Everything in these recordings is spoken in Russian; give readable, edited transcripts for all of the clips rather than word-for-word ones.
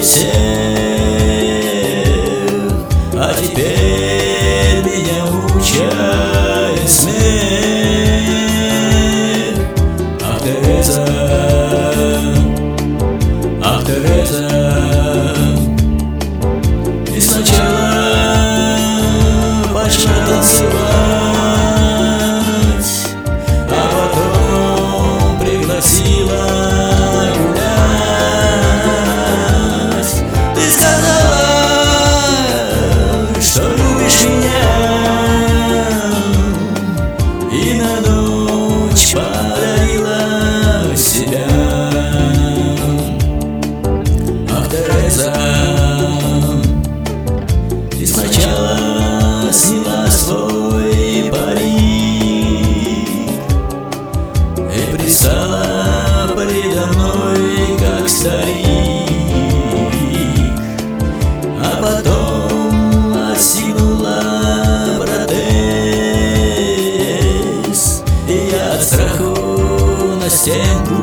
всех, а теперь меня мучает смех. Ах, Тереза, ах, Тереза, и сначала пошла танцевать, а потом пригласила гулять. Ты сказала, что любишь меня, и на ночь подарила себя. Ах, Тереза, ты сначала сняла свой парик и пристала предо мной, как старик, а потом отстегнула протез, и я от страху на стенку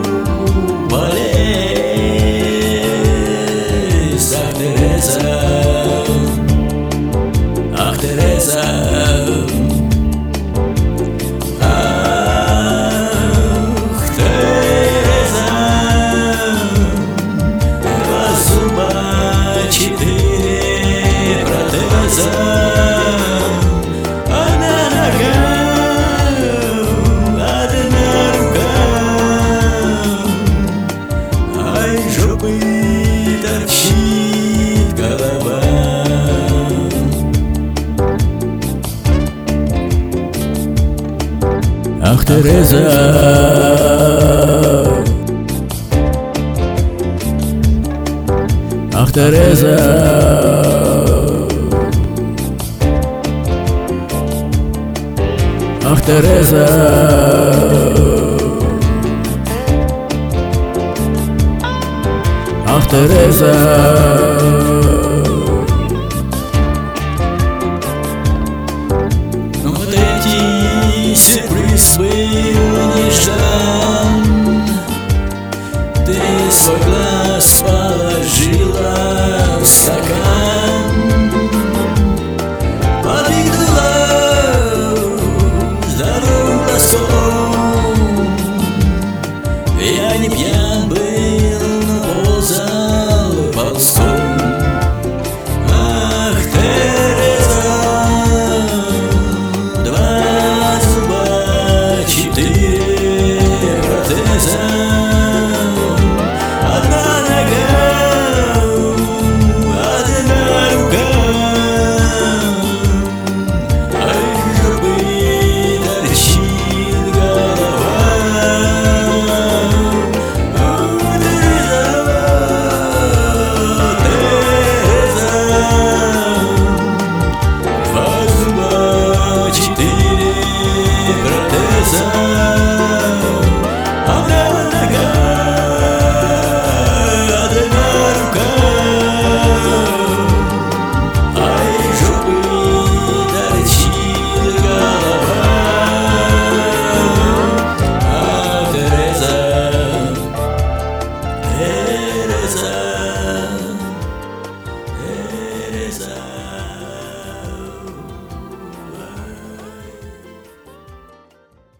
полез. Ах, Тереза, ах, Тереза, ах, Тереза, два зуба, 4 протеза, одна нога, одна рука, а из жопы торчит голова. Ах, Тереза, ах, Тереза, ах, Тереза, ах, Тереза. Но вот эти сюрприз был неждан. Ты свой глаз положила в стакан, подвигнула здоровым глазком. Я не пьян был, но ползал ползком. Ах, Тереза, два зуба, 4 протеза, одна нога, одна рука, а из жопы торчит голова. Тереза, два зуба, 4 протеза, одна нога, одна рука, а из жопы торчит голова. Ах, Тереза, Тереза.